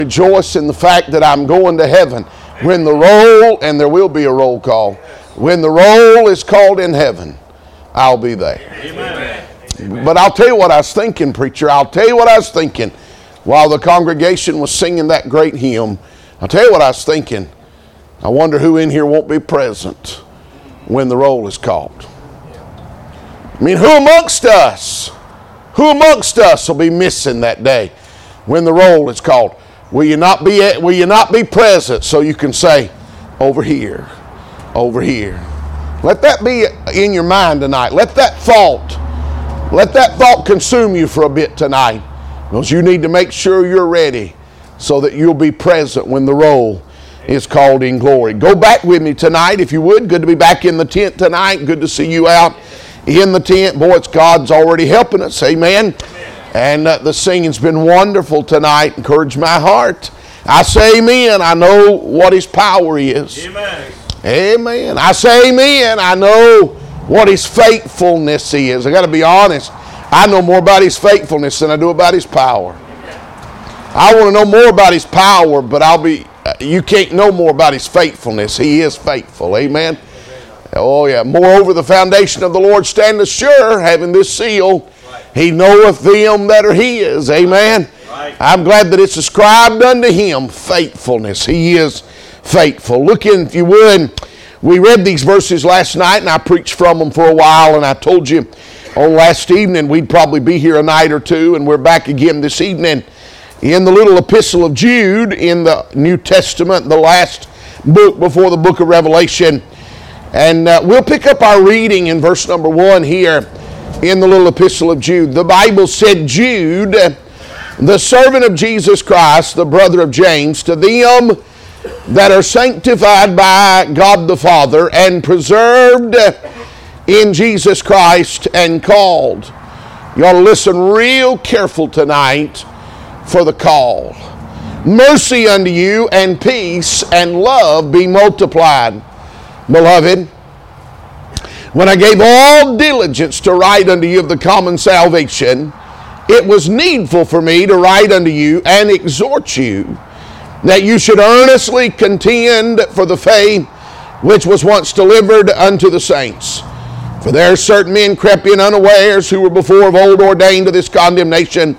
Rejoice in the fact that I'm going to heaven. When the roll, and there will be a roll call, when the roll is called in heaven, I'll be there. Amen. But I'll tell you what I was thinking, preacher. I'll tell you what I was thinking while the congregation was singing that great hymn. I'll tell you what I was thinking. I wonder who in here won't be present when the roll is called. I mean, who amongst us will be missing that day when the roll is called? Will you not be present so you can say, over here, over here. Let that be in your mind tonight. Let that thought consume you for a bit tonight. Because you need to make sure you're ready so that you'll be present when the roll is called in glory. Go back with me tonight if you would. Good to be back in the tent tonight. Good to see you out in the tent. Boy, it's God's already helping us. Amen. And the singing's been wonderful tonight. Encourage my heart. I say amen. I know what His power is. Amen. Amen. I say amen. I know what His faithfulness is. I got to be honest. I know more about His faithfulness than I do about His power. I want to know more about His power, but you can't know more about His faithfulness. He is faithful. Amen. Oh yeah. Moreover, the foundation of the Lord standeth sure, having this seal. He knoweth them that are His. Amen. Right. I'm glad that it's ascribed unto Him faithfulness. He is faithful. Look in, if you would. We read these verses last night, and I preached from them for a while, and I told you on last evening we'd probably be here a night or two, and we're back again this evening in the little epistle of Jude in the New Testament, the last book before the book of Revelation. And we'll pick up our reading in verse number 1 here in the little epistle of Jude. The Bible said, Jude, the servant of Jesus Christ, the brother of James, to them that are sanctified by God the Father and preserved in Jesus Christ and called. You ought to listen real careful tonight for the call. Mercy unto you and peace and love be multiplied. Beloved, when I gave all diligence to write unto you of the common salvation, it was needful for me to write unto you and exhort you that you should earnestly contend for the faith which was once delivered unto the saints. For there are certain men crept in unawares who were before of old ordained to this condemnation,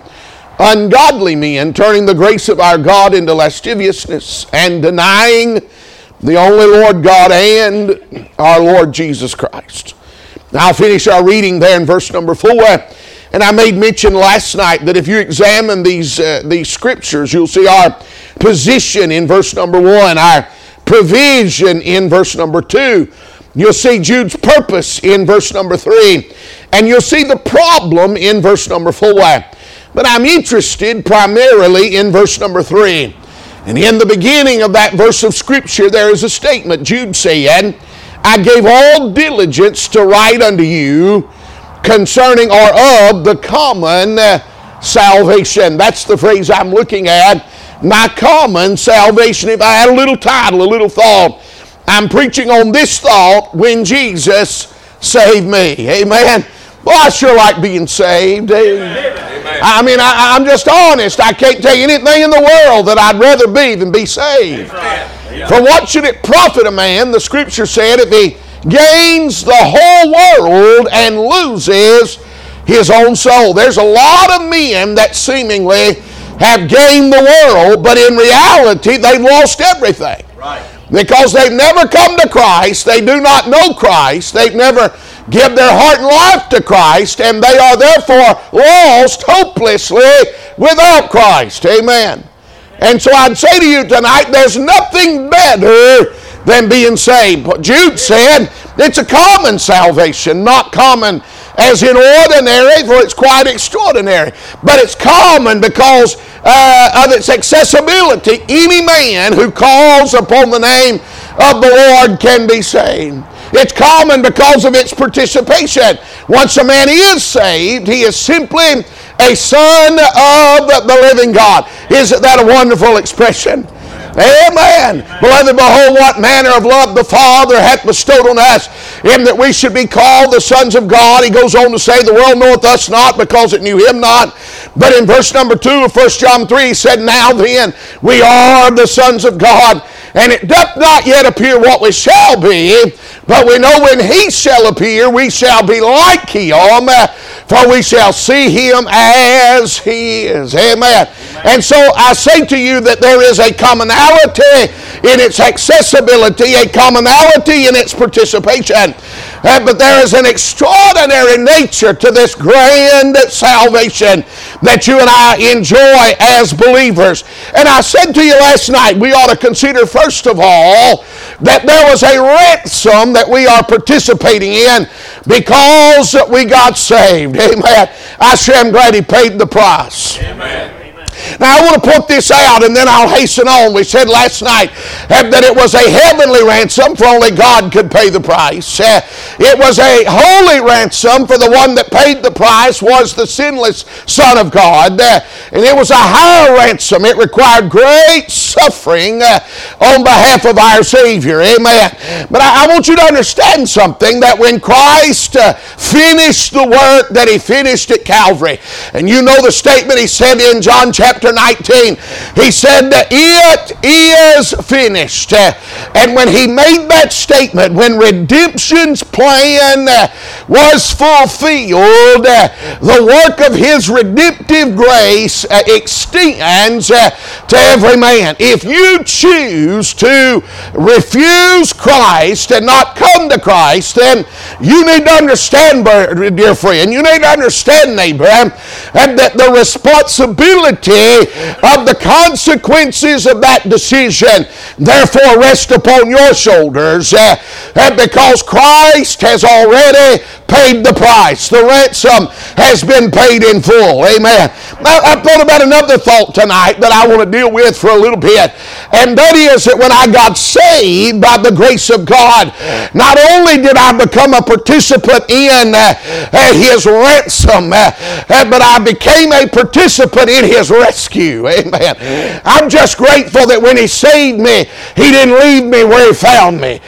ungodly men, turning the grace of our God into lasciviousness and denying the only Lord God and our Lord Jesus Christ. Now I'll finish our reading there in verse number 4. And I made mention last night that if you examine these scriptures, you'll see our position in verse number 1, our provision in verse number 2. You'll see Jude's purpose in verse number 3. And you'll see the problem in verse number 4. But I'm interested primarily in verse number 3. And in the beginning of that verse of Scripture, there is a statement. Jude said, I gave all diligence to write unto you concerning or of the common salvation. That's the phrase I'm looking at. My common salvation. If I had a little title, a little thought, I'm preaching on this thought, when Jesus saved me. Amen. Well, I sure like being saved. Amen. I mean, I'm just honest. I can't tell you anything in the world that I'd rather be than be saved. For what should it profit a man, the Scripture said, if he gains the whole world and loses his own soul? There's a lot of men that seemingly have gained the world, but in reality they've lost everything. Right. Because they've never come to Christ, they do not know Christ, they've never give their heart and life to Christ, and they are therefore lost hopelessly without Christ. Amen. And so I'd say to you tonight, there's nothing better than being saved. But Jude said it's a common salvation, not common as in ordinary, for it's quite extraordinary. But it's common because of its accessibility. Any man who calls upon the name of the Lord can be saved. It's common because of its participation. Once a man is saved, he is simply a son of the living God. Isn't that a wonderful expression? Amen. Beloved, behold, what manner of love the Father hath bestowed on us, in that we should be called the sons of God. He goes on to say, the world knoweth us not, because it knew him not. But in verse number 2 of 1 John 3, he said, now then, we are the sons of God, and it doth not yet appear what we shall be, but we know when he shall appear, we shall be like him, for we shall see him as he is. Amen. And so I say to you that there is a commonality in its accessibility, a commonality in its participation. But there is an extraordinary nature to this grand salvation that you and I enjoy as believers. And I said to you last night, we ought to consider first of all that there was a ransom that we are participating in because we got saved. Amen. I sure am glad he paid the price. Amen. Now I want to point this out and then I'll hasten on. We said last night that it was a heavenly ransom, for only God could pay the price. It was a holy ransom, for the one that paid the price was the sinless Son of God. And it was a higher ransom. It required great suffering on behalf of our Savior. Amen. But I want you to understand something, that when Christ finished the work that he finished at Calvary, and you know the statement he said in John chapter 19, he said that it is finished. And when he made that statement, when redemption's plan was fulfilled, the work of his redemptive grace extends to every man. If you choose to refuse Christ and not come to Christ, then you need to understand, dear friend, you need to understand, neighbor, that the responsibility of the consequences of that decision therefore rest upon your shoulders, because Christ has already paid the price. The ransom has been paid in full. Amen. I thought about another thought tonight that I want to deal with for a little bit, and that is that when I got saved by the grace of God, not only did I become a participant in his ransom, but I became a participant in his rescue. Amen. I'm just grateful that when he saved me, he didn't leave me where he found me.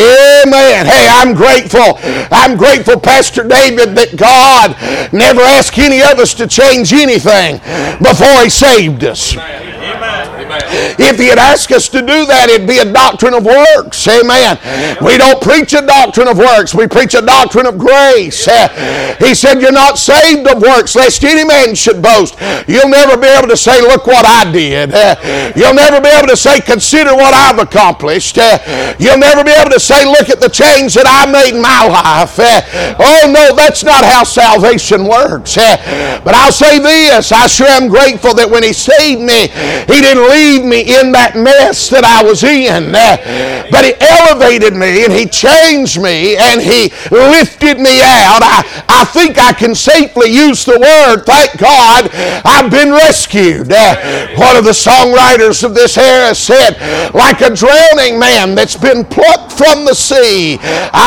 Amen. Hey, I'm grateful. I'm grateful, Pastor David, that God never asked any of us to change anything before he saved us. If he had asked us to do that, it'd be a doctrine of works. Amen. We don't preach a doctrine of works. We preach a doctrine of grace. He said, you're not saved of works, lest any man should boast. You'll never be able to say, look what I did. You'll never be able to say, consider what I've accomplished. You'll never be able to say, look at the change that I made in my life. Oh no, that's not how salvation works. But I'll say this, I sure am grateful that when he saved me, he didn't leave me in that mess that I was in, but he elevated me and he changed me and he lifted me out. I think I can safely use the word, thank God, I've been rescued. One of the songwriters of this era said, like a drowning man that's been plucked from the sea,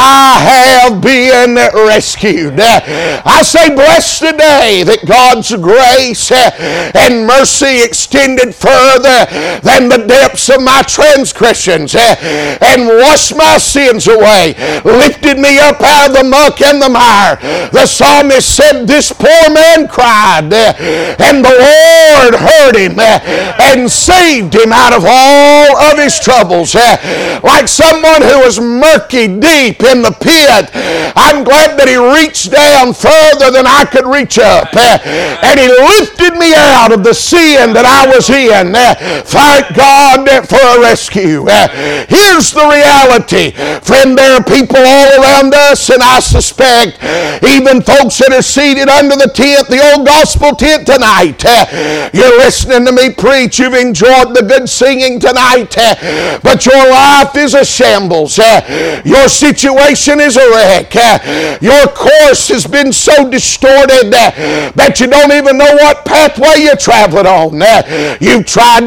I have been rescued. I say blessed today that God's grace and mercy extended further than the depths of my transgressions, and washed my sins away, lifted me up out of the muck and the mire. The psalmist said, this poor man cried, and the Lord heard him and saved him out of all of his troubles. Like someone who was murky deep in the pit, I'm glad that he reached down further than I could reach up, and he lifted me out of the sin that I was in. Thank God for a rescue. Here's the reality. Friend, there are people all around us, and I suspect even folks that are seated under the tent, the old gospel tent tonight. You're listening to me preach. You've enjoyed the good singing tonight, but your life is a shambles. Your situation is a wreck. Your course has been so distorted that you don't even know what pathway you're traveling on. You've tried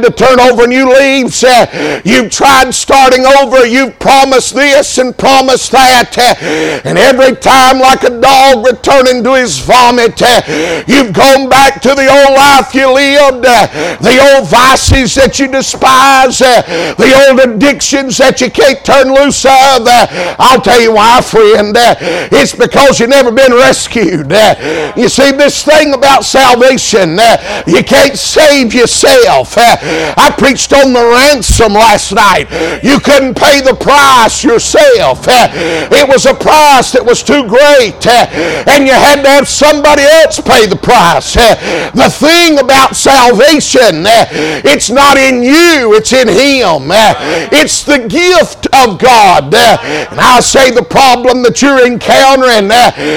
to turn over new leaves. You've tried starting over. You've promised this and promised that. And every time, like a dog returning to his vomit, you've gone back to the old life you lived, the old vices that you despise, the old addictions that you can't turn loose of. I'll tell you why, friend. It's because you've never been rescued. You see, this thing about salvation, you can't save yourself. I preached on the ransom last night. You couldn't pay the price yourself. It was a price that was too great, and you had to have somebody else pay the price. The thing about salvation, it's not in you, it's in Him. It's the gift of God. And I say the problem that you're encountering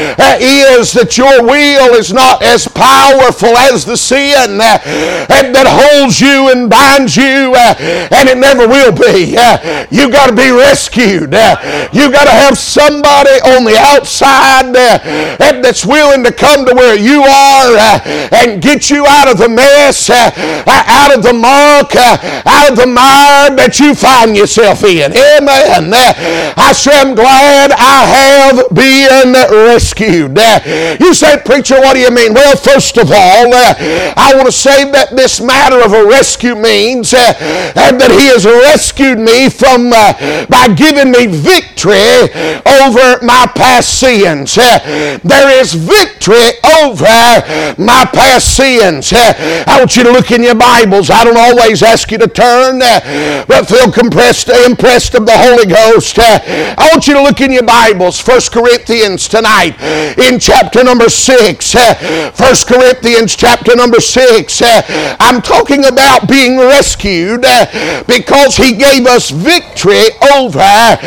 is that your will is not as powerful as the sin that holds you and binds you, and it never will be. You got to be rescued. You got to have somebody on the outside that's willing to come to where you are and get you out of the mess, out of the muck, out of the mire that you find yourself in. Amen. I sure am glad I have been rescued. You say, preacher, what do you mean? Well, first of all, I want to say that this matter of a rescue means that He has rescued me from by giving me victory over my past sins. There is victory over my past sins. I want you to look in your Bibles. I don't always ask you to turn, but feel impressed of the Holy Ghost. I want you to look in your Bibles. 1 Corinthians tonight in chapter number 6. 1 Corinthians chapter number 6. I'm talking about being rescued because He gave us victory over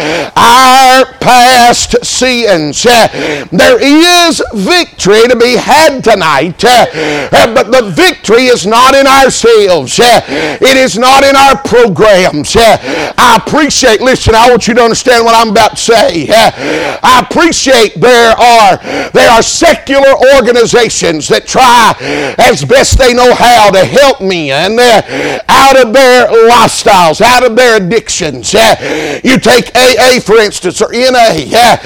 our past sins. There is victory to be had tonight, but the victory is not in ourselves. It is not in our programs. I appreciate, listen, I want you to understand what I'm about to say. I appreciate there are secular organizations that try as best they know how to help men out of their lifestyles, out of their addictions. You take AA, for instance, or NA,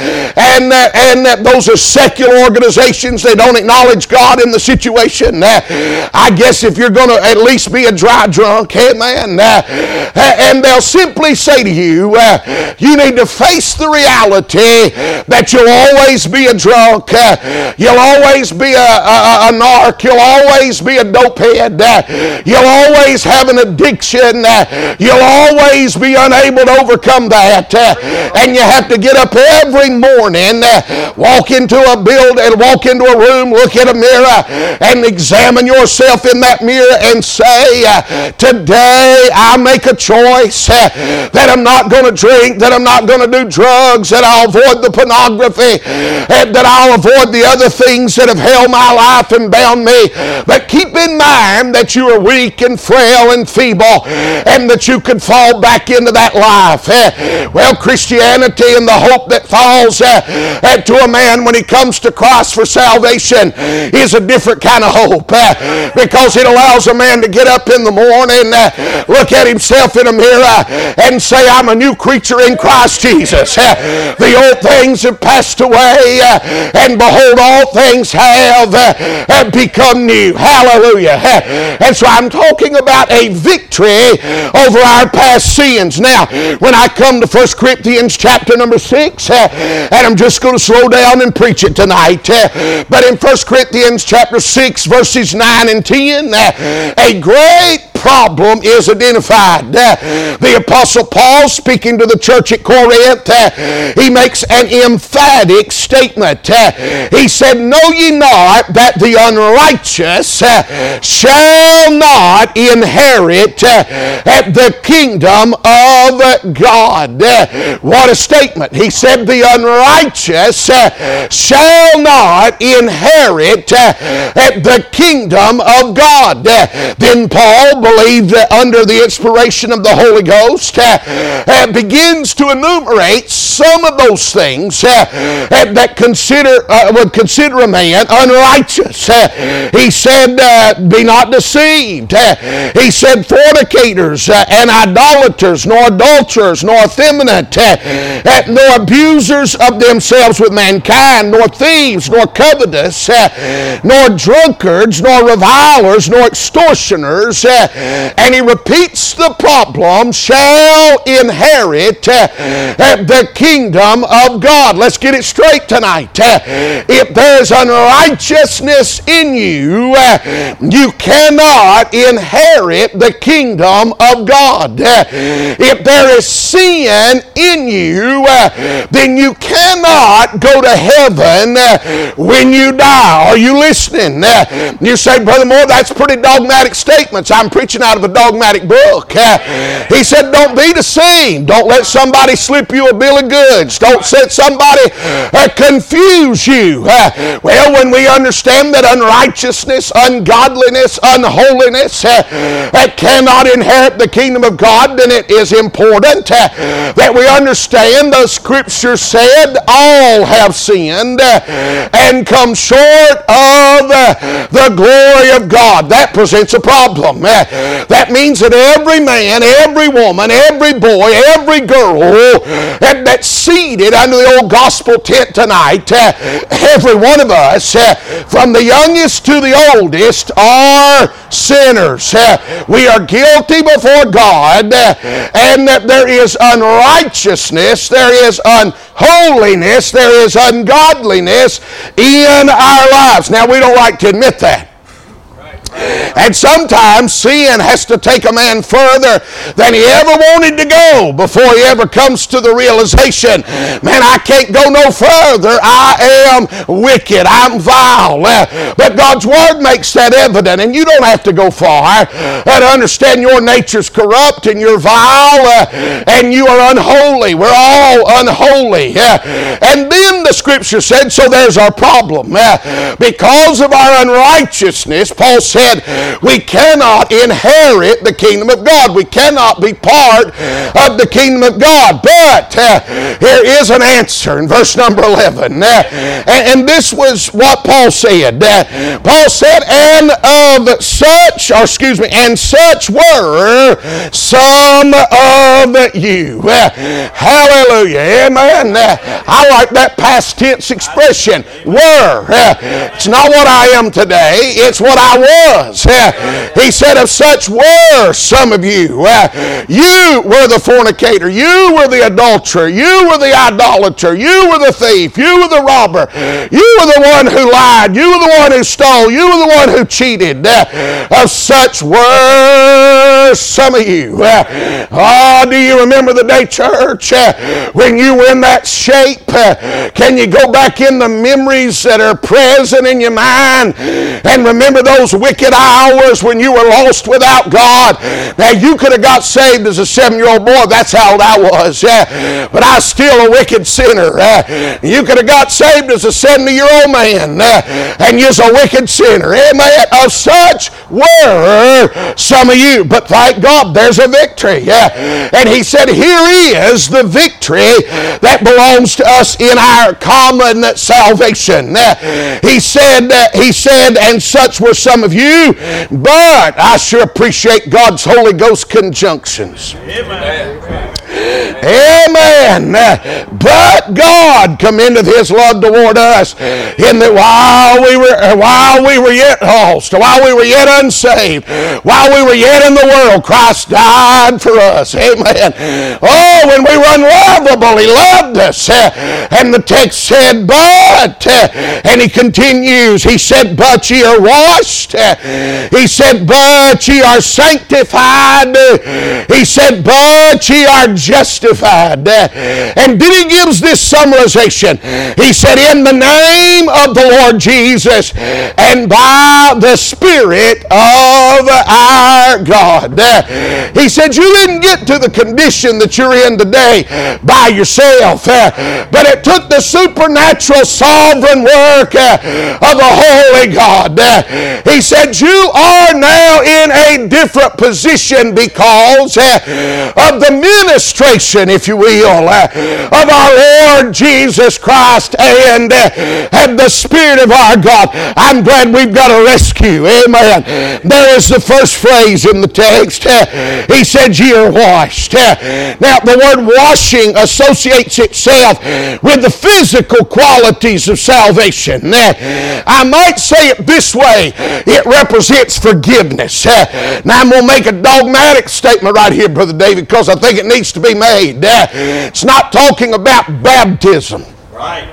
and those are secular organizations. They don't acknowledge God in the situation. I guess if you're going to at least be a dry drunk, amen, and they'll simply say to you, you need to face the reality that you'll always be a drunk, you'll always be a narc, you'll always be a dopehead, you'll always have an addiction, you'll always be unable to overcome that, and you have to get up every morning, walk into a building, walk into a room, look at a mirror, and examine yourself in that mirror and say, today I make a choice that I'm not going to drink, that I'm not going to do drugs, that I'll avoid the pornography, that I'll avoid the other things that have held my life and bound me. But keep in mind that you are weak and frail and feeble, and that you could fall back into that life. Well, Christianity and the hope that falls to a man when he comes to Christ for salvation is a different kind of hope, because it allows a man to get up in the morning, look at himself in a mirror, and say, I'm a new creature in Christ Jesus. The old things have passed away, and behold, all things have become new. Hallelujah. And so I'm talking about a victory over our past sins. Now, when I come to 1 Corinthians chapter number 6, and I'm just going to slow down and preach it tonight, but in 1 Corinthians chapter 6, verses 9 and 10, a great problem is identified. The Apostle Paul, speaking to the church at Corinth, he makes an emphatic statement. He said, know ye not that the unrighteous shall not inherit the kingdom of God? What a statement. He said, the unrighteous shall not inherit the kingdom of God. Then Paul, believe that under the inspiration of the Holy Ghost, begins to enumerate some of those things that would consider a man unrighteous. He said, be not deceived. He said, fornicators and idolaters, nor adulterers, nor effeminate, nor abusers of themselves with mankind, nor thieves, nor covetous, nor drunkards, nor revilers, nor extortioners. And he repeats the problem, shall inherit the kingdom of God. Let's get it straight tonight. If there's unrighteousness in you, you cannot inherit the kingdom of God. If there is sin in you, then you cannot go to heaven when you die. Are you listening? You say, Brother Moore, that's pretty dogmatic statements. I'm preaching out of a dogmatic book. He said, don't be deceived. Don't let somebody slip you a bill of goods. Don't let somebody confuse you. Well, when we understand that unrighteousness, ungodliness, unholiness cannot inherit the kingdom of God, then it is important that we understand the Scripture said all have sinned and come short of the glory of God. That presents a problem. That means that every man, every woman, every boy, every girl that's seated under the old gospel tent tonight, every one of us, from the youngest to the oldest, are sinners. We are guilty before God, and that there is unrighteousness, there is unholiness, there is ungodliness in our lives. Now, we don't like to admit that. And sometimes sin has to take a man further than he ever wanted to go before he ever comes to the realization, man, I can't go no further. I am wicked. I'm vile. But God's Word makes that evident, and you don't have to go far to understand your nature's corrupt and you're vile and you are unholy. We're all unholy. And then the Scripture said, so there's our problem. Because of our unrighteousness, Paul said, we cannot inherit the kingdom of God. We cannot be part of the kingdom of God. But here is an answer in verse number 11. And this was what Paul said. Paul said, and such were some of you. Hallelujah. Amen. I like that past tense expression. Were. It's not what I am today. It's what I was. He said, of such were some of you. You were the fornicator. You were the adulterer. You were the idolater. You were the thief. You were the robber. You were the one who lied. You were the one who stole. You were the one who cheated. Of such were some of you. Oh, do you remember the day, church, when you were in that shape? Can you go back in the memories that are present in your mind and remember those wicked hours when you were lost without God? Now, you could have got saved as a 7-year-old boy. That's how old I was. But I was still a wicked sinner. You could have got saved as a 70-year-old man. And you're a wicked sinner. Amen. Of such were some of you. But thank God, there's a victory. And he said, here is the victory that belongs to us in our common salvation. He said, and such were some of you, but I sure appreciate God's Holy Ghost conjunctions. Amen. Amen. But God commendeth His love toward us in that while we were yet lost, while we were yet unsaved, while we were yet in the world, Christ died for us. Amen. Oh, when we were unlovable, He loved us. And the text said, but, and he continues, he said, but ye are washed. He said, but ye are sanctified. He said, but ye are justified crucified. And then he gives this summarization. He said, in the name of the Lord Jesus and by the Spirit of our God. He said, you didn't get to the condition that you're in today by yourself, but it took the supernatural sovereign work of a holy God. He said, you are now in a different position because of the ministration, if you will, of our Lord Jesus Christ and the Spirit of our God. I'm glad we've got a rescue. Amen. There is the first phrase in the text. He said, ye are washed. Now, the word washing associates itself with the physical qualities of salvation. I might say it this way. It represents forgiveness. Now, I'm going to make a dogmatic statement right here, Brother David, because I think it needs to be made. It's not talking about baptism. Right.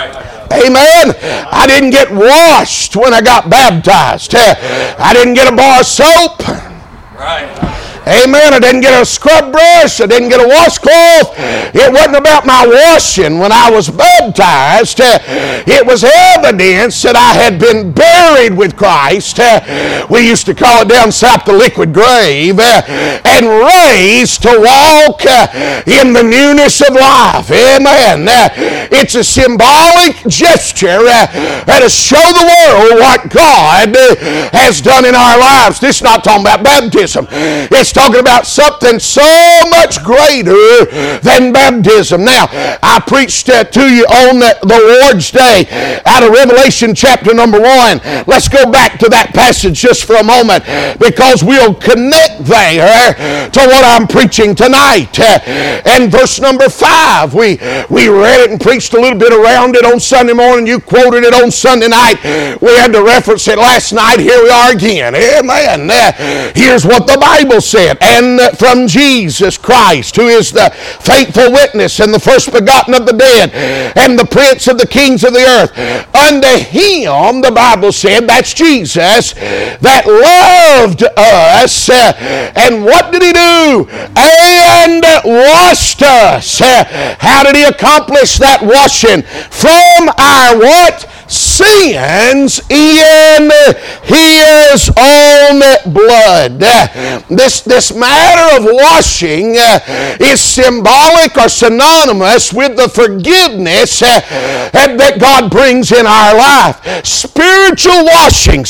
Amen. I didn't get washed when I got baptized. I didn't get a bar of soap. Right. Amen. I didn't get a scrub brush. I didn't get a washcloth. It wasn't about my washing when I was baptized. It was evidence that I had been buried with Christ. We used to call it down south the liquid grave. And raised to walk in the newness of life. Amen. It's a symbolic gesture to show the world what God has done in our lives. This is not talking about baptism. It's talking about something so much greater than baptism. Now, I preached to you on the Lord's Day out of Revelation chapter number 1. Let's go back to that passage just for a moment because we'll connect there to what I'm preaching tonight. And verse number 5, we read it and preached a little bit around it on Sunday morning. You quoted it on Sunday night. We had to reference it last night. Here we are again. Amen. Here's what the Bible said. And from Jesus Christ, who is the faithful witness and the first begotten of the dead and the prince of the kings of the earth, unto him, the Bible said, that's Jesus, that loved us. And what did he do? And washed us. How did he accomplish that washing? From our what? Sins in his own blood. This matter of washing is symbolic or synonymous with the forgiveness that God brings in our life. Spiritual washing.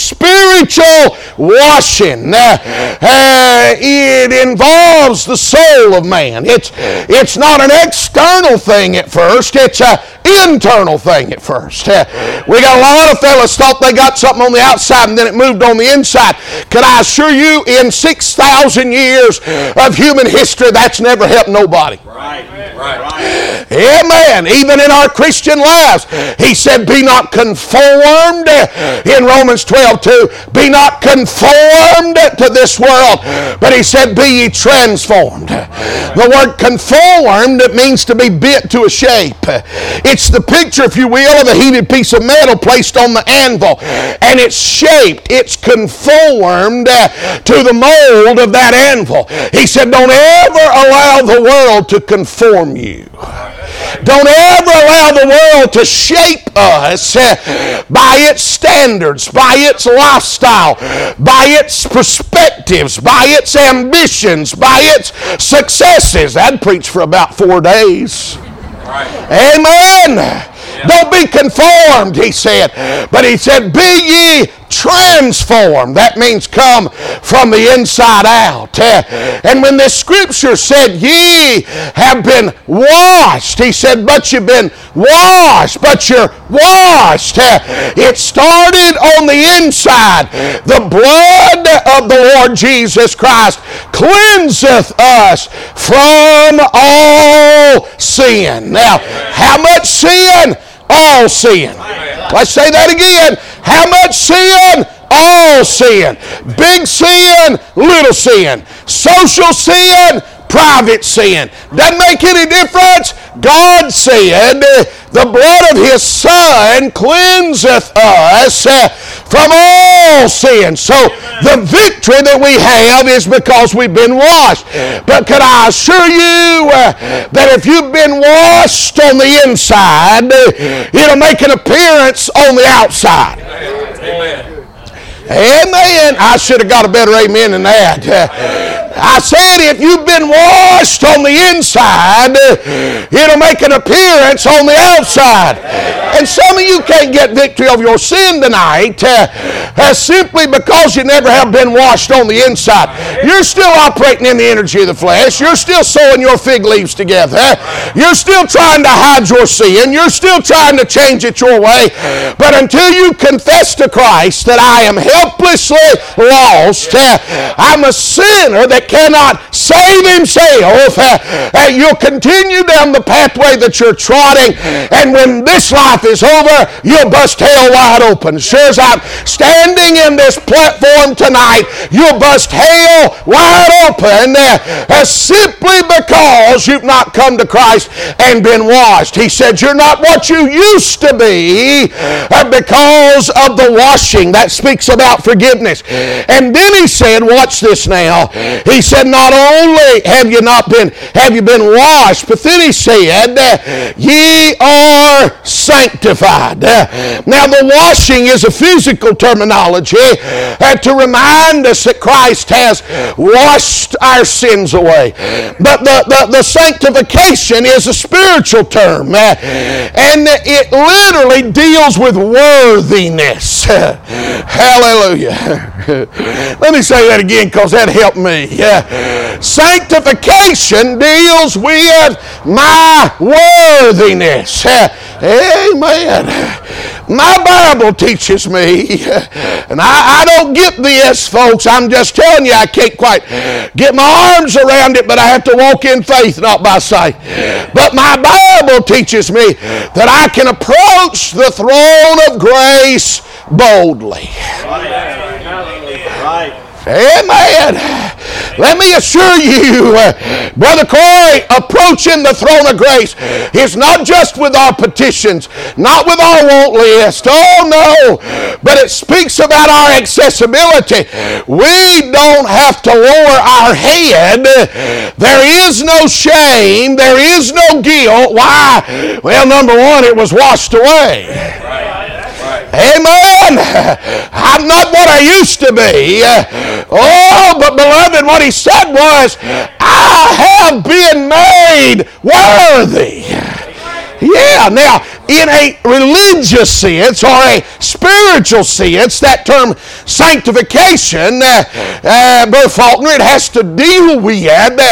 It involves the soul of man. It's not an external thing at first. It's an internal thing at first. We got a lot of fellas thought they got something on the outside and then it moved on the inside. Can I assure you, in 6,000 years of human history, that's never helped nobody. Right. Amen. Even in our Christian lives, he said, be not conformed, in Romans 12:2, be not conformed to this world, but he said, be ye transformed. The word conformed means to be bent to a shape. It's the picture, if you will, of a heated piece of metal placed on the anvil, and it's shaped, it's conformed to the mold of that anvil. He said, don't ever allow the world to conform you. Don't ever allow the world to shape us by its standards, by its lifestyle, by its perspectives, by its ambitions, by its successes. I'd preach for about 4 days. Amen. Don't be conformed, he said. But he said, be ye transformed. That means come from the inside out. And when this scripture said, ye have been washed, he said, but you've been washed, but you're washed. It started on the inside. The blood of the Lord Jesus Christ cleanseth us from all sin. Now, how much sin? All sin. Let's say that again. How much sin? All sin. Big sin, little sin. Social sin, private sin. Doesn't make any difference. God said, the blood of his Son cleanseth us from all sin. So the victory that we have is because we've been washed. But can I assure you that if you've been washed on the inside, it'll make an appearance on the outside. Amen. Amen. I should have got a better amen than that. I said if you've been washed on the inside, it'll make an appearance on the outside. And some of you can't get victory over your sin tonight simply because you never have been washed on the inside. You're still operating in the energy of the flesh. You're still sewing your fig leaves together. You're still trying to hide your sin. You're still trying to change it your way. But until you confess to Christ that I am helplessly lost, I'm a sinner that cannot save himself, you'll continue down the pathway that you're trotting, and when this life is over, you'll bust hell wide open. Sure as I'm standing in this platform tonight, you'll bust hell wide open simply because you've not come to Christ and been washed. He said, you're not what you used to be because of the washing. That speaks about forgiveness. And then he said, watch this now. He said, not only have you been washed, but then he said, ye are sanctified. Now the washing is a physical terminology to remind us that Christ has washed our sins away. But the sanctification is a spiritual term, and it literally deals with worthiness. Hallelujah. Let me say that again because that helped me. Sanctification deals with my worthiness. Amen. My Bible teaches me, and I don't get this, folks. I'm just telling you, I can't quite get my arms around it, but I have to walk in faith, not by sight. But my Bible teaches me that I can approach the throne of grace boldly. Right. Amen. Let me assure you, Brother Corey, approaching the throne of grace is not just with our petitions, not with our want list. Oh no, but it speaks about our accessibility. We don't have to lower our head. There is no shame. There is no guilt. Why? Well, number one, it was washed away. Amen. I'm not what I used to be. Oh, but beloved, what he said was, I have been made worthy. Yeah, now, in a religious sense or a spiritual sense, that term sanctification, Brother Faulkner, it has to deal with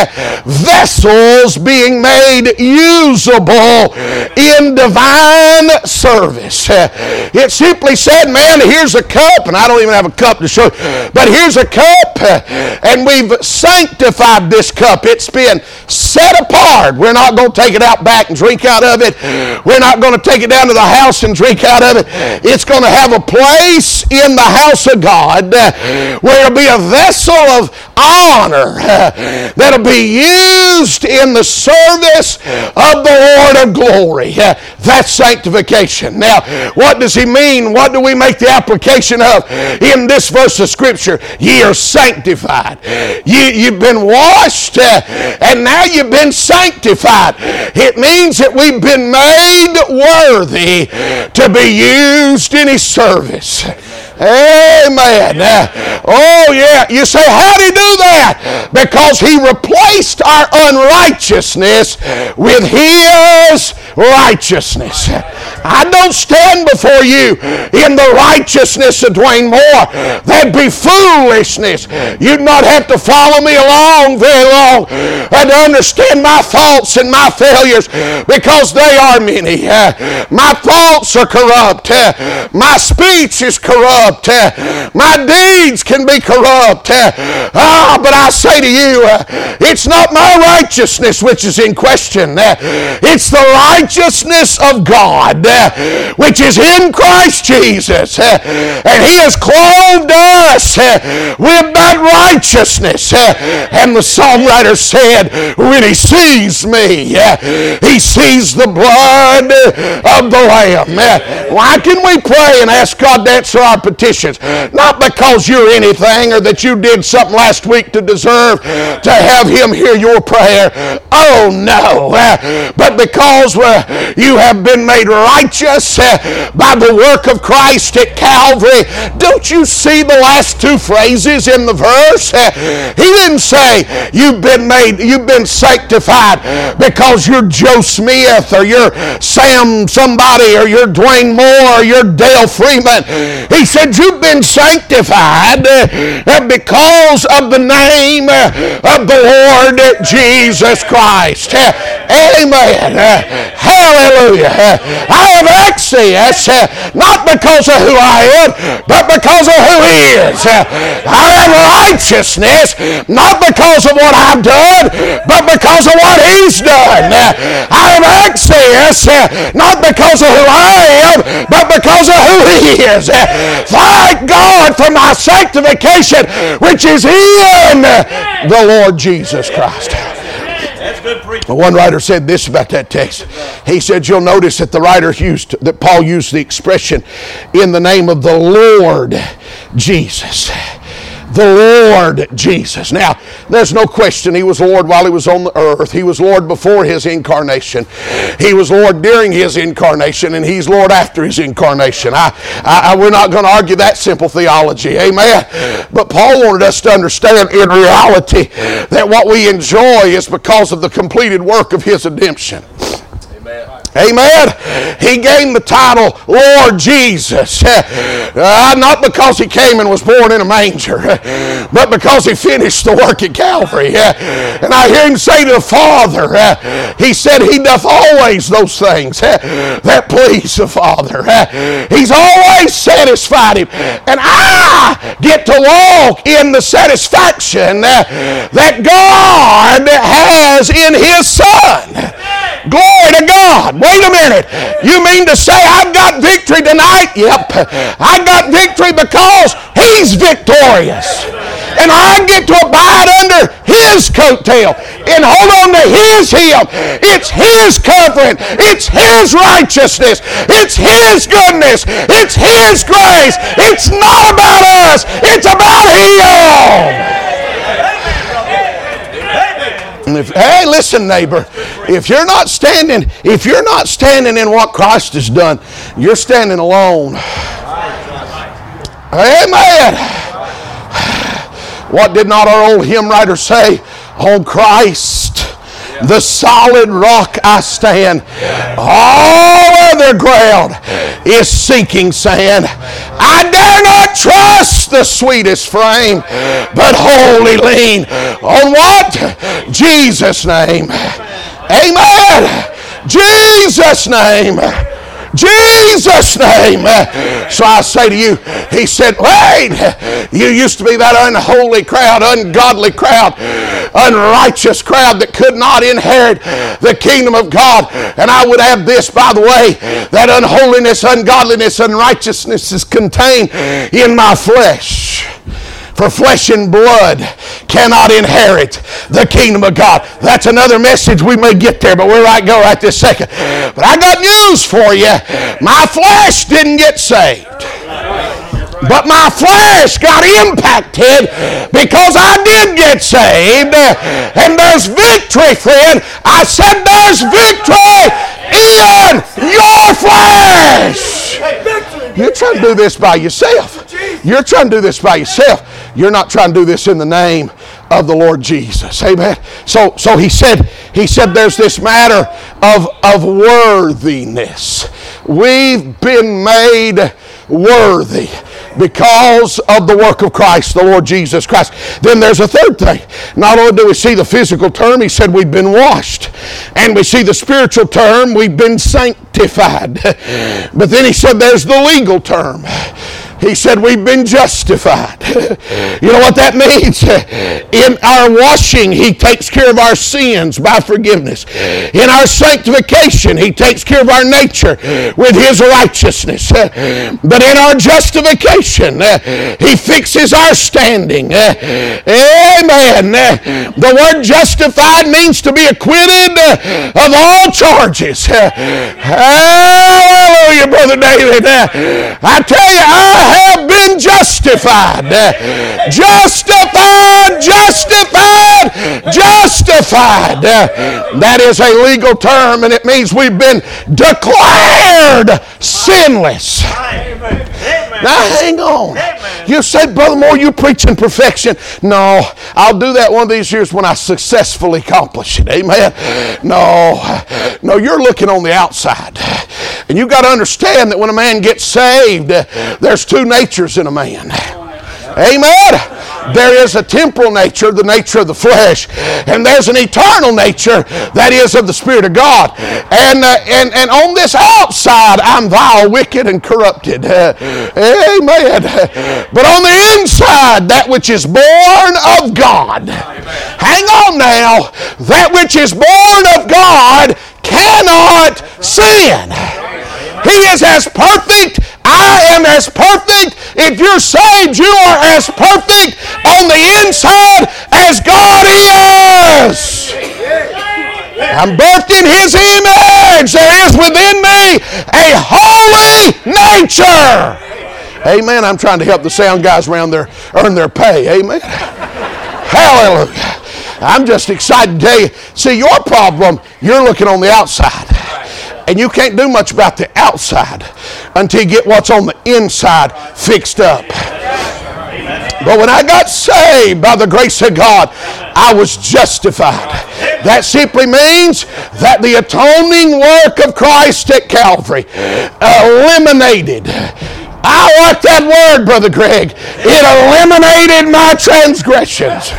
vessels being made usable in divine service. It simply said, man, here's a cup, and I don't even have a cup to show you, but here's a cup, and we've sanctified this cup. It's been set apart. We're not going to take it out back and drink out of it. We're not going to take it down to the house and drink out of it. It's going to have a place in the house of God where it'll be a vessel of honor that'll be used in the service of the Lord of glory. That's sanctification. Now, what does he mean? What do we make the application of in this verse of Scripture? Ye are sanctified. You've been washed, and now you've been sanctified. It means that we've been made worthy to be used in his service. Amen. Oh yeah. You say, how did he do that? Because he replaced our unrighteousness with his righteousness. I don't stand before you in the righteousness of Dwayne Moore. That'd be foolishness. You'd not have to follow me along very long to understand my faults and my failures, because they are many. My thoughts are corrupt. My speech is corrupt. My deeds can be corrupt. But I say to you, it's not my righteousness which is in question. It's the righteousness of God, which is in Christ Jesus. And he has clothed us with that righteousness. And the songwriter said, when he sees me, he sees the blood of the Lamb. Why can we pray and ask God to answer our petitions? petitions. Not because you're anything or that you did something last week to deserve to have Him hear your prayer. Oh no. But because you have been made righteous by the work of Christ at Calvary. Don't you see the last two phrases in the verse? He didn't say you've been sanctified because you're Joe Smith or you're Sam somebody or you're Dwayne Moore or you're Dale Freeman. He said you've been sanctified because of the name of the Lord Jesus Christ. Amen. Hallelujah. I have access not because of who I am, but because of who He is. I have righteousness not because of what I've done, but because of what He's done. I have access not because of who I am, but because of who He is. Thank God for my sanctification, which is in the Lord Jesus Christ. One writer said this about that text. He said, you'll notice that Paul used the expression in the name of the Lord Jesus. The Lord Jesus. Now, there's no question He was Lord while He was on the earth. He was Lord before His incarnation. He was Lord during His incarnation, and He's Lord after His incarnation. We're not going to argue that simple theology. Amen. But Paul wanted us to understand in reality that what we enjoy is because of the completed work of His redemption. Amen. He gained the title Lord Jesus, not because He came and was born in a manger, but because He finished the work at Calvary. And I hear Him say to the Father, He said He doth always those things that please the Father. He's always satisfied Him. And I get to walk in the satisfaction that God has in His Son. Glory to God. Wait a minute. You mean to say I've got victory tonight? Yep. I got victory because He's victorious. And I get to abide under His coattail and hold on to His hem. It's His covering. It's His righteousness. It's His goodness. It's His grace. It's not about us. It's about Him. Hey, listen, neighbor. If you're not standing in what Christ has done, you're standing alone. Amen. What did not our old hymn writer say? On Christ, the solid rock I stand. All other ground is sinking sand. I dare not trust the sweetest frame, but wholly lean on what? Jesus' name. Amen. Jesus' name. Jesus' name. So I say to you, He said, wait, you used to be that unholy crowd, ungodly crowd, unrighteous crowd that could not inherit the kingdom of God. And I would add this, by the way, that unholiness, ungodliness, unrighteousness is contained in my flesh. For flesh and blood cannot inherit the kingdom of God. That's another message. We may get there, but we're go right this second. But I got news for you. My flesh didn't get saved. But my flesh got impacted because I did get saved. And there's victory, friend. I said there's victory in your flesh. You're trying to do this by yourself. You're trying to do this by yourself. You're not trying to do this in the name of the Lord Jesus. Amen. So he said there's this matter of worthiness. We've been made worthy because of the work of Christ, the Lord Jesus Christ. Then there's a third thing. Not only do we see the physical term, he said we've been washed. And we see the spiritual term, we've been sanctified. But then he said there's the legal term. He said we've been justified. You know what that means? In our washing, he takes care of our sins by forgiveness. In our sanctification, he takes care of our nature with his righteousness. But in our justification, he fixes our standing. Amen. The word justified means to be acquitted of all charges. Hallelujah, Brother David. I tell you, I have been justified. Justified, justified, justified. That is a legal term, and it means we've been declared sinless. Now hang on. You say, Brother Moore, you preaching perfection. No, I'll do that one of these years when I successfully accomplish it. Amen. No, you're looking on the outside. And you got to understand that when a man gets saved, there's two natures in a man. Amen. There is a temporal nature, the nature of the flesh, and there's an eternal nature that is of the Spirit of God. And on this outside, I'm vile, wicked, and corrupted. Amen. But on the inside, that which is born of God. Hang on now. That which is born of God cannot sin. He is as perfect. I am as perfect. If you're saved, you are as perfect on the inside as God is. I'm birthed in His image. There is within me a holy nature. Amen. I'm trying to help the sound guys around there earn their pay. Amen. Hallelujah. I'm just excited to tell you. See, your problem, you're looking on the outside. And you can't do much about the outside until you get what's on the inside fixed up. But when I got saved by the grace of God, I was justified. That simply means that the atoning work of Christ at Calvary eliminated. I like that word, Brother Greg. It eliminated my transgressions.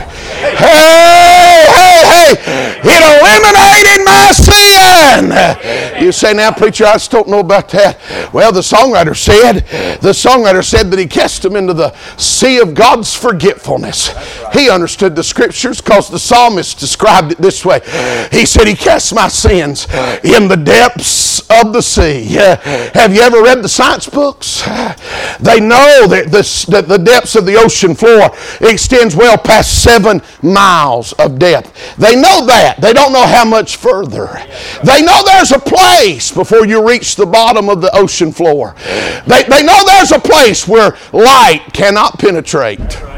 Hey. It eliminated my sin. You say, now, preacher, I just don't know about that. Well, the songwriter said that he cast him into the sea of God's forgetfulness. He understood the scriptures because the psalmist described it this way. He said, he cast my sins in the depths of the sea. Have you ever read the science books? They know that the depths of the ocean floor extends well past 7 miles of depth. They know that. They don't know how much further. They know there's a place before you reach the bottom of the ocean floor. They know there's a place where light cannot penetrate.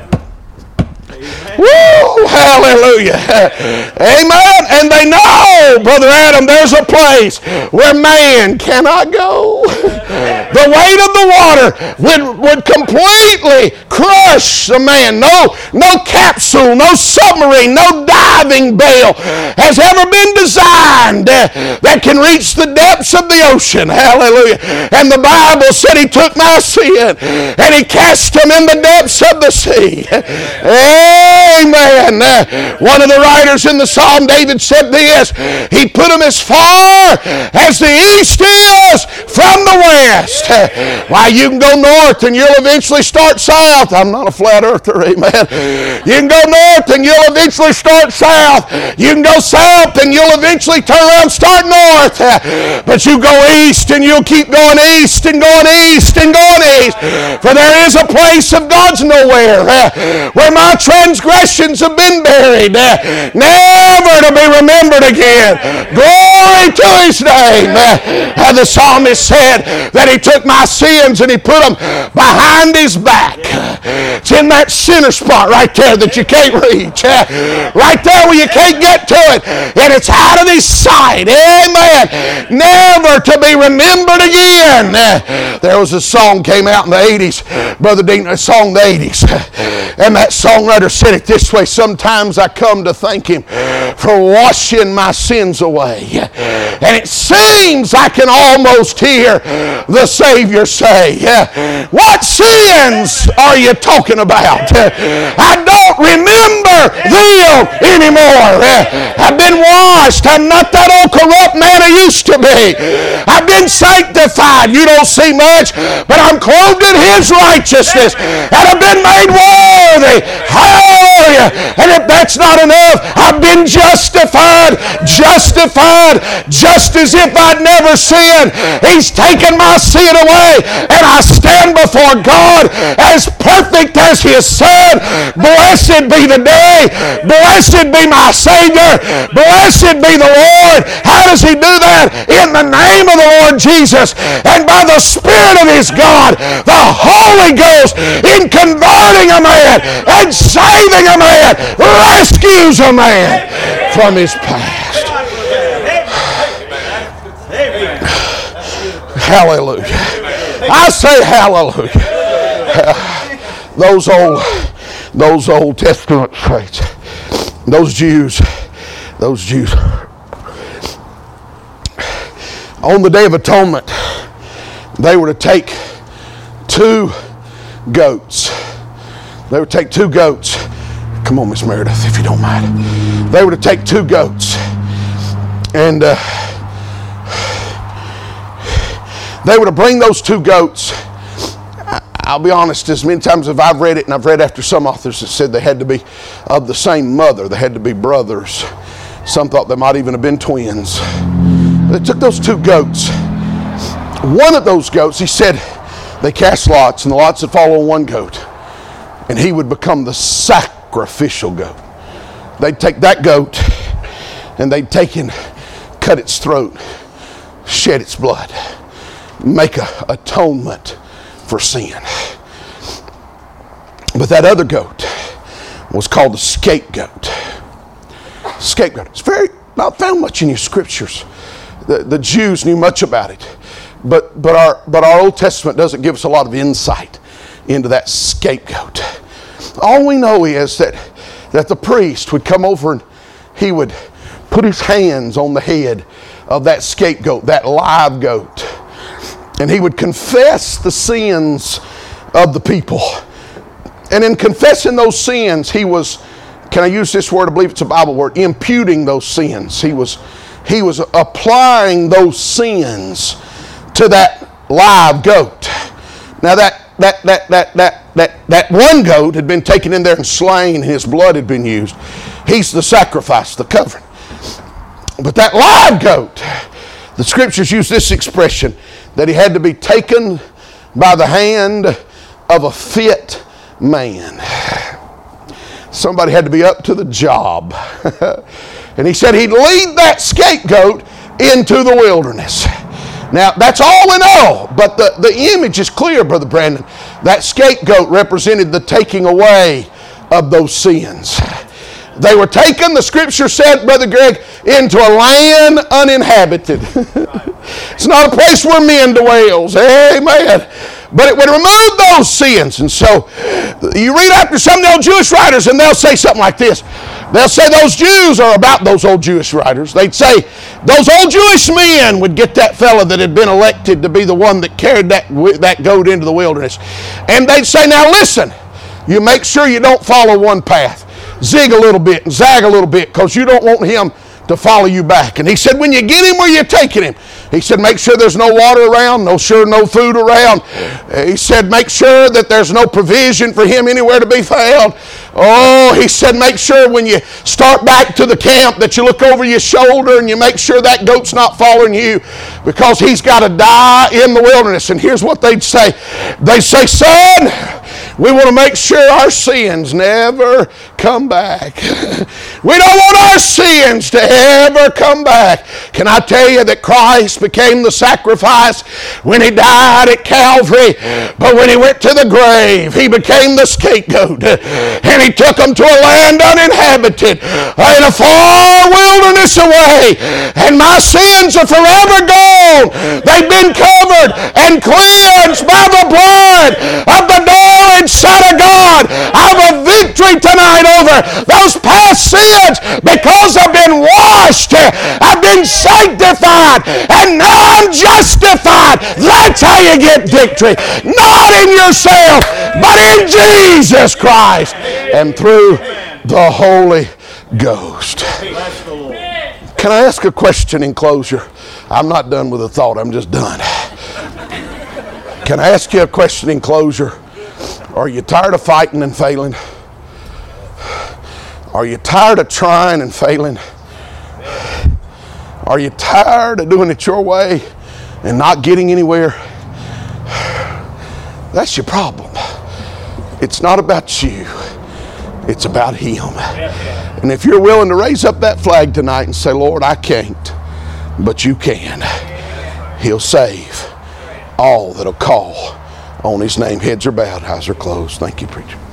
Woo! Hallelujah. Amen. And they know, Brother Adam, there's a place where man cannot go. The weight of the water would completely crush the man. No capsule, no submarine, no diving bell has ever been designed that can reach the depths of the ocean. Hallelujah. And the Bible said he took my sin and he cast him in the depths of the sea. Amen. One of the writers in the Psalm, David, said this. He put them as far as the east is from the west. Why, you can go north and you'll eventually start south. I'm not a flat earther, amen. You can go north and you'll eventually start south. You can go south and you'll eventually turn around and start north. But you go east and you'll keep going east and going east and going east. For there is a place of God's nowhere where my transgressions have been buried, never to be remembered again. Glory to His name. The psalmist said that he took my sins and he put them behind his back. It's in that center spot right there that you can't reach. Right there where you can't get to it. And it's out of his sight. Amen. Never to be remembered again. There was a song came out in the 80s. Brother Dean, a song in the 80s. And that songwriter said it this way. Sometimes I come to thank Him for washing my sins away. And it seems I can almost hear the Savior say, what sins are you talking about? I don't remember them anymore. I've been washed. I'm not that old corrupt man I used to be. I've been sanctified. You don't see much, but I'm clothed in His righteousness and I've been made worthy. Hallelujah. And if that's not enough, I've been justified just as if I'd never sinned. He's taken my sin away and I stand before God as perfect as His Son. Blessed be the day. Blessed be my Savior. Blessed be the Lord. How does He do that? In the name of the Lord Jesus and by the Spirit Spirit of His God, the Holy Ghost, in converting a man and saving a man, rescues a man from his past. Hallelujah. I say hallelujah. Those Old Testament saints, those Jews, on the Day of Atonement, they were to take 2 goats. They would take 2 goats. Come on, Miss Meredith, if you don't mind. They were to take 2 goats. And they were to bring those 2 goats. I'll be honest, as many times as I've read it, and I've read after some authors that said they had to be of the same mother. They had to be brothers. Some thought they might even have been twins. They took those 2 goats. One of those goats, he said, they cast lots, and the lots would fall on one goat. And he would become the sacrificial goat. They'd take that goat, and they'd take and cut its throat, shed its blood, make an atonement for sin. But that other goat was called the scapegoat. Scapegoat. It's not found much in your scriptures. The Jews knew much about it, but our Old Testament doesn't give us a lot of insight into that scapegoat. All we know is that the priest would come over and he would put his hands on the head of that scapegoat, that live goat, and he would confess the sins of the people. And in confessing those sins, he was, can I use this word? I believe it's a Bible word, imputing those sins. He was applying those sins to that live goat. Now that one goat had been taken in there and slain, his blood had been used. He's the sacrifice, the covering. But that live goat, the scriptures use this expression, that he had to be taken by the hand of a fit man. Somebody had to be up to the job. And he said he'd lead that scapegoat into the wilderness. Now, that's all we know, but the image is clear, Brother Brandon. That scapegoat represented the taking away of those sins. They were taken, the scripture said, Brother Greg, into a land uninhabited. It's not a place where men dwells. Amen. But it would remove those sins. And so you read after some of the old Jewish writers and they'll say something like this. They'll say those Jews are about those old Jewish writers. They'd say those old Jewish men would get that fella that had been elected to be the one that carried that goat into the wilderness. And they'd say, now listen, you make sure you don't follow one path. Zig a little bit and zag a little bit, because you don't want him to follow you back. And he said, when you get him where you're taking him, he said, make sure there's no water around, no food around. He said, make sure that there's no provision for him anywhere to be found. Oh, he said, make sure when you start back to the camp that you look over your shoulder and you make sure that goat's not following you, because he's got to die in the wilderness. And here's what they'd say. They'd say, son, we want to make sure our sins never come back. We don't want our sins to ever come back. Can I tell you that Christ became the sacrifice when he died at Calvary? But when he went to the grave, he became the scapegoat. And he took them to a land uninhabited, in a far wilderness away. And my sins are forever gone. They've been covered and cleansed by the blood of the knowledge Son of God. I have a victory tonight over those past sins, because I've been washed, I've been sanctified, and now I'm justified. That's how you get victory. Not in yourself, but in Jesus Christ and through the Holy Ghost. Can I ask a question in closure? I'm not done with a thought. I'm just done. Can I ask you a question in closure? Are you tired of fighting and failing? Are you tired of trying and failing? Are you tired of doing it your way and not getting anywhere? That's your problem. It's not about you. It's about him. And if you're willing to raise up that flag tonight and say, Lord, I can't, but you can, he'll save all that'll call on his name. Heads are bowed, eyes are closed. Thank you, preacher.